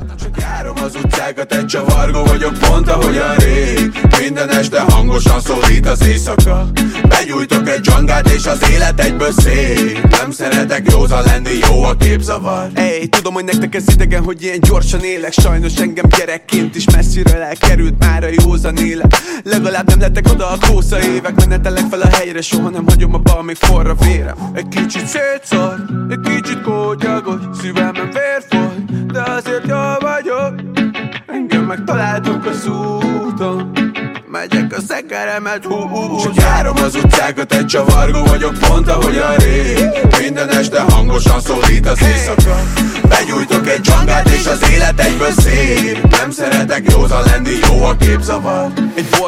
Csak járom az utcákat, egy csavargó vagyok, pont ahogyan rég. Minden este hangosan szólít az éjszaka. Begyújtok egy dzsangát és az élet egyből szép. Nem szeretek józan lenni, jó a képzavar. Ey, tudom, hogy nektek ez idegen, hogy ilyen gyorsan élek. Sajnos engem gyerekként is messziről elkerült már a józan élet. Legalább nem lettek oda a kósza évek. Menetelek fel a helyre, soha nem hagyom abba, amíg forra vérem. Egy kicsit szétszart, egy kicsit kótyagos, szívemben vér folyt, de azért jól vagyok. Engem megtaláltok az úton, megyek a szekeremet húz. Csak járom az utcákat, egy csavargó vagyok, pont ahogyan rég. Minden este hangosan szólít az éjszaka. Begyújtok egy dzsangát és az élet egyből szép. Nem szeretek józan lenni, jó a képzavar.